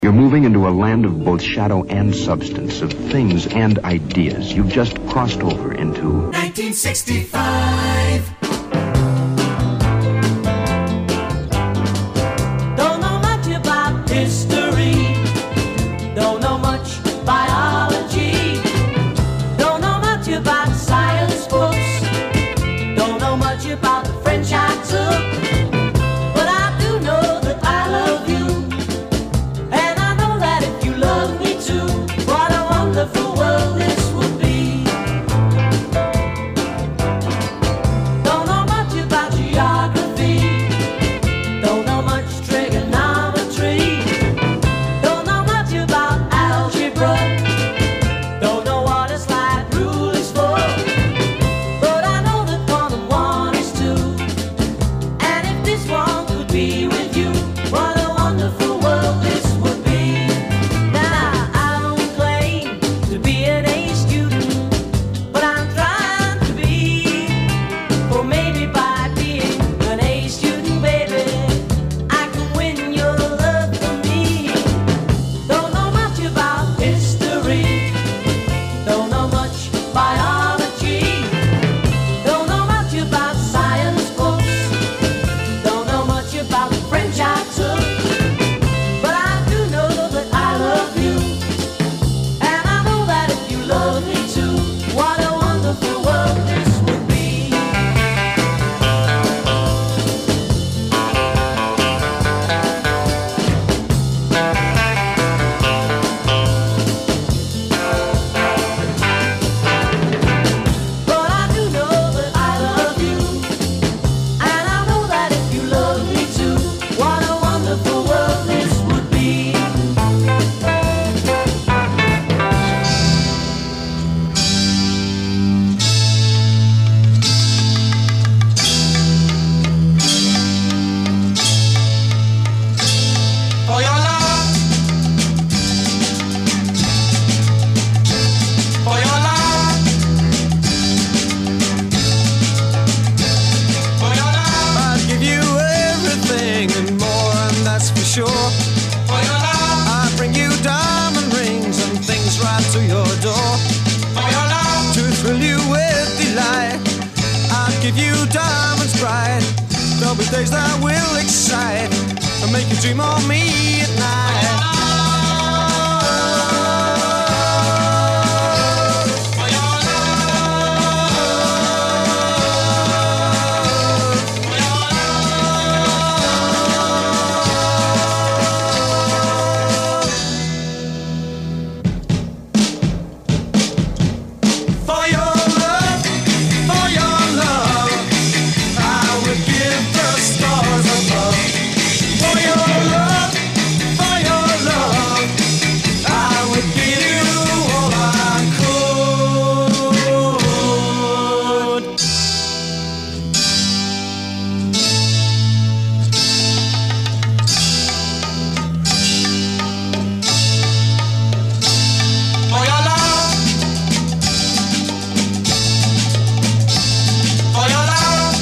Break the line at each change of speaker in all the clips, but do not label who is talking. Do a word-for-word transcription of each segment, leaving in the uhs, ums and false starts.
You're moving into a land of both shadow and substance, of things and ideas. You've just crossed over into
nineteen sixty-five. Don't know much about history. Don't know much biology. Don't know much about science books. Don't know much about the French I took. But I do know that I love you. And I know that if you love me too, what a wonderful world this would be. Don't know much about geography. Don't know much trigonometry. Don't know much about algebra. Don't know what a slide rule is for. But I know that one and one is two. And if this one could be with you, what a wonderful world this would be. Now I don't claim to be an A student, but I'm trying to be. For maybe by being an A student, baby, I can win your love for me. Don't know much about history. Don't know much biology. Don't know much about science books. Don't know much about the French I took. But I do know that I love you. And I know that if you love me too, what a wonderful world this would be. But I do know that I love you. And I know that if you love me too, what a wonderful world this would be.
For your love, for your love, for your love,
I'd give you everything and more, and that's for sure.
for your love,
I'd bring you diamond rings and things right to your door
for your love,
to thrill you with delight. I'd give you diamonds bright. There'll be days that will excite and make you dream of me at night.
for your
For your love, for your love, I would give the stars above. For your love, for your love, I would give you all I could.
For your love, for your love,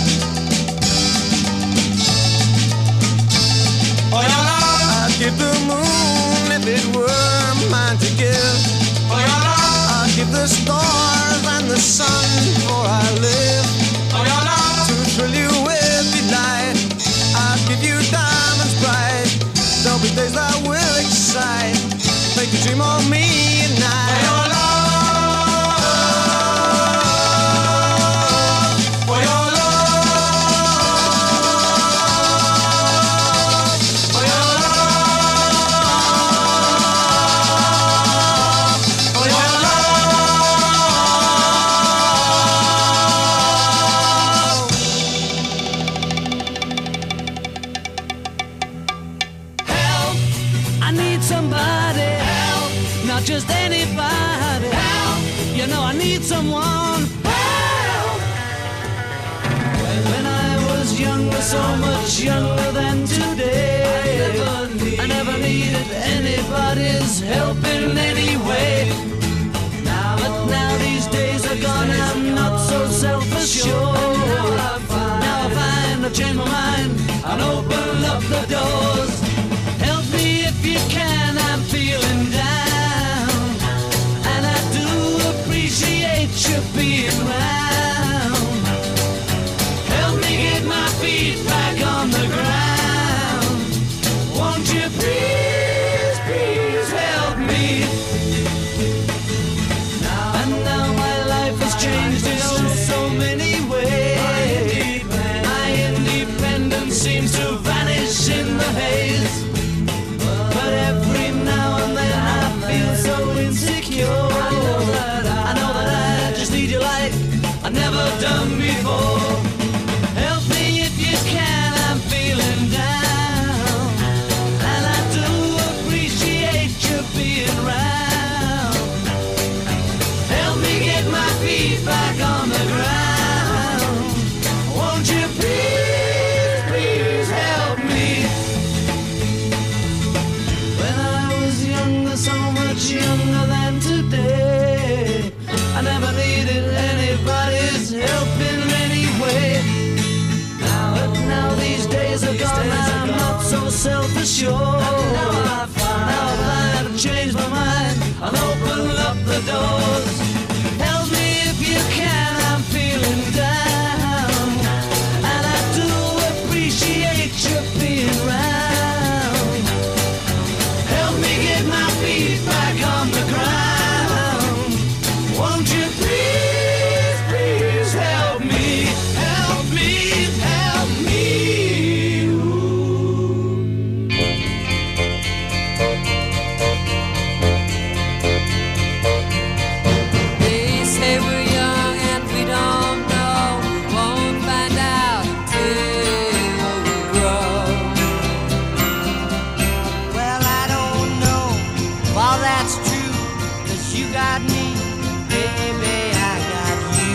for your love,
I'd give the moon if it were mine to give.
for your love,
I'd give the stars and the sun for I live.
for your love,
To thrill you with delight, I'd give you diamonds bright. There'll be days that will excite, make you dream of me at night.
for your love, for your love, for your love, for your love.
Help! I need somebody. Help! Not just anybody. Help! You know I need someone. Help! When I was younger, so much younger than today, I never needed anybody's help in any way. But now these days are gone, I'm not so self-assured. Now I find I've changed my mind and open up the doors. Help me if you can, I'm
much younger than today. I never needed anybody's help in any way. Now, but now these days are gone, I'm not so self-assured. Now I find I've changed my mind, I'll open up the doors. Help me if you can, I'm feeling down, and I do appreciate you being round. Help me get my feet back on the ground. Won't you please, please help me, help me, help me.
They say we're young and we don't know. We won't find out until we grow.
Well, I don't know if all that's true, 'cause you got me, baby, I got you.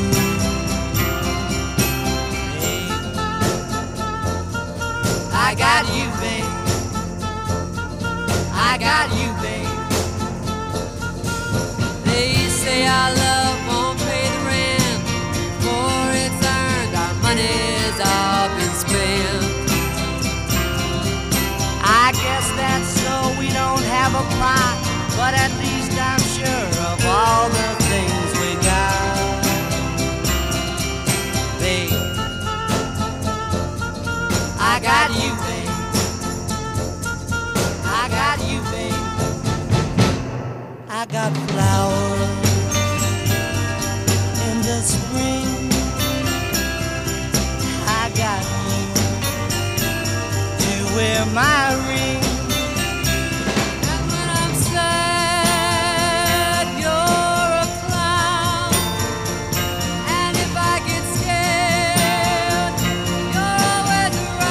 Hey. I got you, babe. I got you, babe.
They say our love won't pay the rent. Before it's earned, our money's all been spent.
I guess that's so we don't have a plot, but at least I'm sure of all the things we got. Babe, I got you, babe. I got you, babe. I got flowers in the spring. I got you to wear my ring.
And when I'm sad, you're a clown. And if I get scared, you're always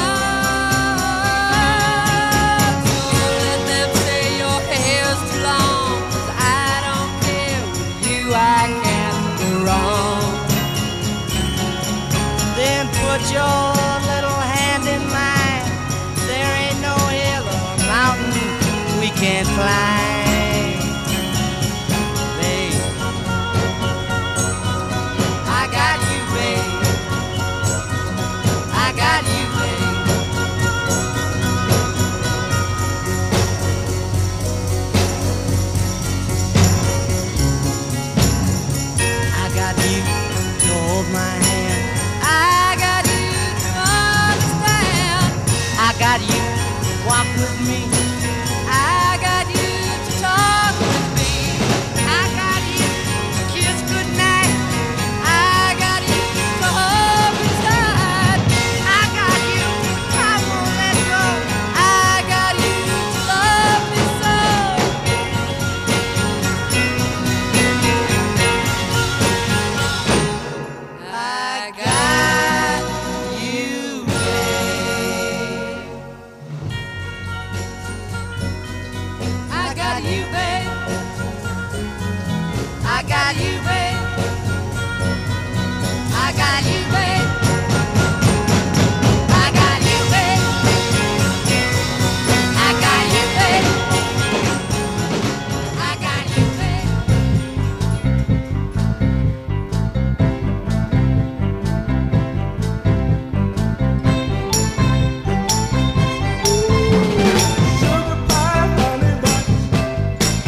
around. So let them say your hair's too long, 'cause I don't care. With you I can't go wrong.
Then put your little hand in mine. There ain't no hill or mountain we can't climb. Babe, I got you, babe. I got you, babe. I got you to hold my hand.
I got you to understand.
I got you to walk with me.
I got you to talk with me.
I got you to kiss goodnight.
I got you to hold me tight.
I got you, I won't let go.
I got you to love me so. I got you, babe. I got you, babe. I got you, babe. I got you, babe. I got you, babe. I got you, babe. I got you, babe.
Sugar pie, honey buns,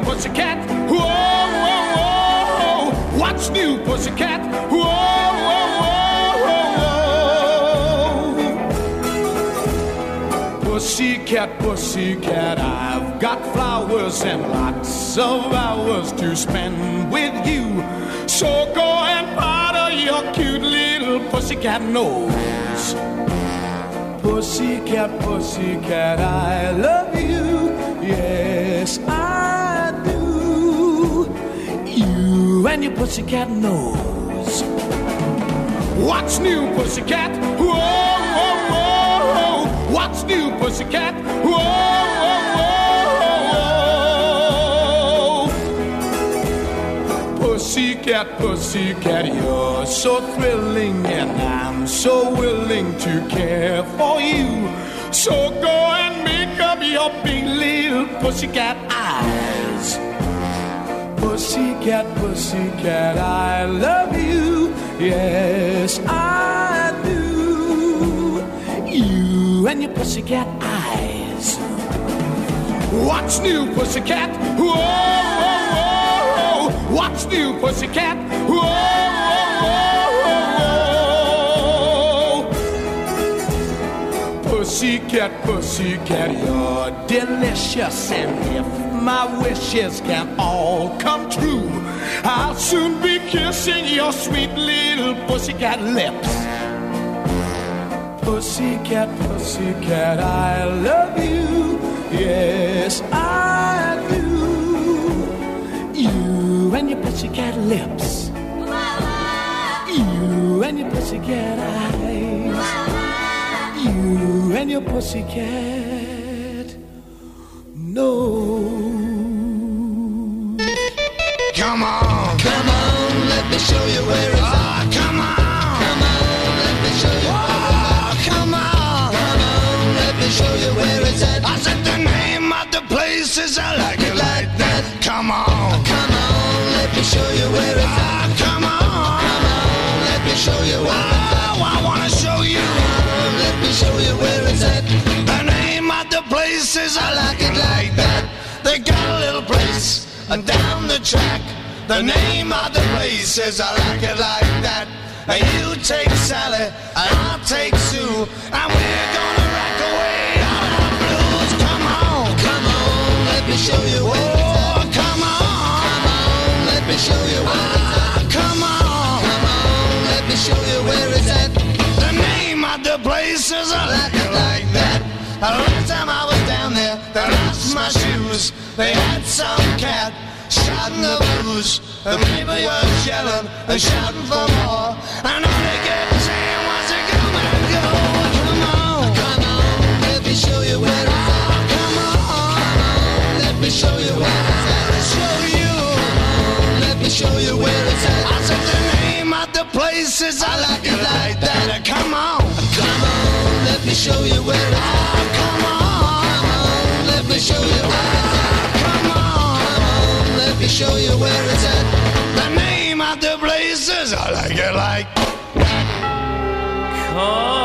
pussycat? Whoa, whoa, whoa. What's new, pussycat? Whoa, whoa, whoa, whoa. Pussycat, pussycat, I've got flowers and lots of hours to spend with you. So go and powder your cute little pussycat nose. Pussycat, pussycat, I love you. Yes, I do. You and your pussycat nose. What's new, pussycat? Whoa, whoa, whoa. What's new, pussycat? Whoa, whoa, whoa. Pussycat, pussycat, you're so thrilling, and I'm so willing to care for you. So go and make up your big little pussycat eyes. Pussycat, pussycat, I love you. Yes, I do. You and your pussycat eyes. What's new, pussycat? Whoa, whoa, whoa. What's new, pussycat? Whoa, whoa, whoa. Pussycat, pussycat, you're delicious, and if my wishes can all come true, I'll soon be kissing your sweet little pussycat lips. Pussycat, pussycat, I love you. Yes, I do. You and your pussycat lips. You and your pussycat eyes. You and your pussycat nose.
Come on,
Come on, let me show you where it's at.
oh, come on,
Come on, let me show you where it's at.
oh, come on.
Come on, let me show you where it's at.
I said the name of the place is I like it like that. Come on,
Come on, let me show you where it's at.
oh, come on.
Come on, let me show you where it's at.
Oh, I wanna show you
Come on, let me show you where it's at.
the name of the place is I like it like that. They got a little place uh, down the track. The name of the place is I like it like that. Uh, You take Sally, and I'll take Sue, and we're gonna rock away all our blues. Come on,
Come on, let me show you where it's at.
oh, come on,
Come on, let me show you where it's at.
ah, come on.
Come on, let me show you where it's at.
The name of the place is I like it like that. Uh, Last time I was down there, they lost my shoes. They had some cat shouting the blues. The people were yelling and shouting for more. And all they kept saying was, come and go. Come on,
Come on, let me show you where it's at.
come on,
Let me show you where it's at.
let me show you.
Let me show you where it's at.
I said the name of the place is I like it like that. Come on,
Come on, let me show you where it's at.
come on,
Come on, let me show you where it's at.
come on.
Come on, let me show you where it's at.
The name of the place is I like it like.
Come